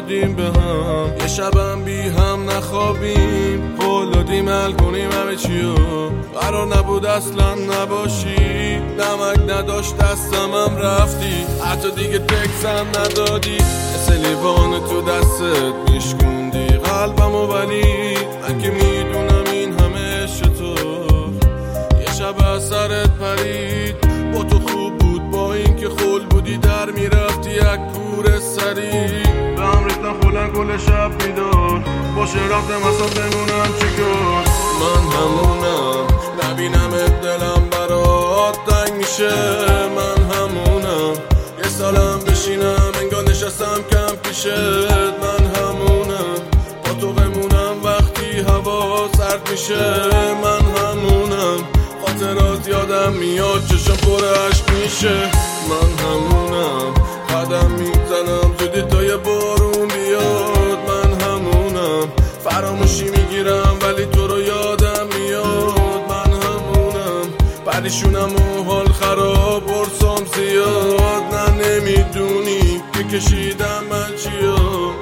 دادیم به هم، یه شبم بی هم نخوابیم، قول دادیم حل کنیم همه چیو، قرار نبود اصلا نباشی، نمک نداشت دستم رفتی، حتی دیگه تکسم ندادی، مثل لیوان تو دستت میشکوندی قلبمو، ولی من که میدونم این همه چطور یه شب از سرت پرید. با تو خوب بود با این که خول بودی، در میرفتی یک کور سری، به هم ریختم خولن کل شب بیدار، باشه رفتم اصلا بمونم چیکار. من همونم نبینم دلم برات تنگ میشه، من همونم یه سالم بشینم انگار نشستم کم پیشت، من همونم با تو بمونم وقتی هوا سرد میشه، من همونم خاطرات یادم میاد چشم پر عشق میشه، من همونم قدم میزنم زودی تا یه بارون بیاد، من همونم فراموشی میگیرم ولی تو رو یادم میاد، من همونم پریشونم و حال خراب برسام زیاد، نه نمیدونی که کشیدم من چیا.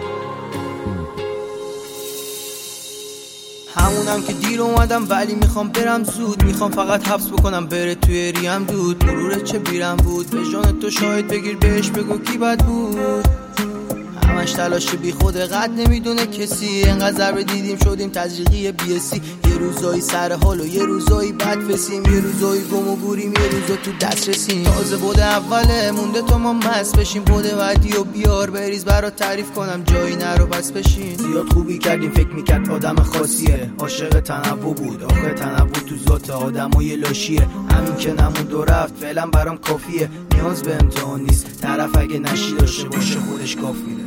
همونم که دیر اومدم ولی میخوام برم زود، میخوام فقط حبس بکنم بره توی ریم دود، مرور چه بیرم بود به جان تو شاید بگیر بهش بگو کی بد بود، همش تلاش بی خود قد نمیدونه کسی، انقدر ضربه دیدیم شدیم تزریقی بیسی، یه روزایی سر حال و یه روزایی بد فسیم، یه روزایی گم و گوریم یه روزا تو دست رسیم، تازه بوده اوله مونده تو ما مست بشیم، بوده بعدی و بیار بریز برات تعریف کنم جایی نرو بس بشین، زیاد خوبی کردیم فکر میکرد آدم خاصیه، عاشق تنوع بود آخه تنوع تو ذات آدمای لاشیه، همین که نموند و رفت فعلا برام کافیه، نیاز به امتحان نیست طرف اگه نشی داشته باشه خودش کافیه.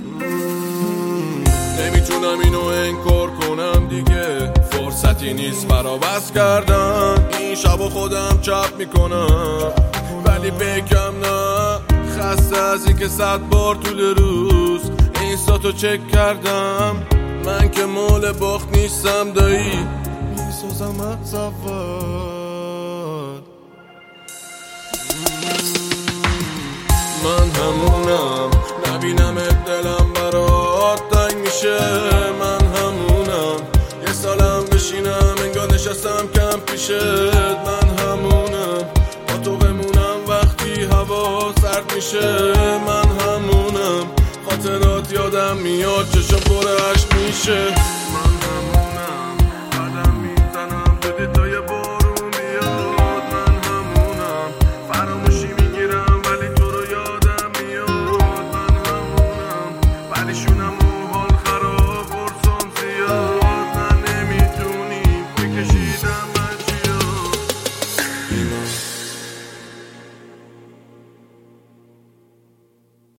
نمیتونم اینو انکار کنم دیگه، فرصتی نیست برابس کردن، این شبو خودم چپ میکنم ولی بگم نه، خسته از این که 100 بار طول روز اینستاتو چک کردم، من که مال باخت نیستم دایی، میسازم از اول، من همونم نبینم دلم برات تنگ میشه، من همونم یه سالم بشینم انگار نشستم کم پیشت، من همونم با تو بمونم وقتی هوا سرد میشه، من همونم خاطرات یادم میاد چشم پر عشق میشه.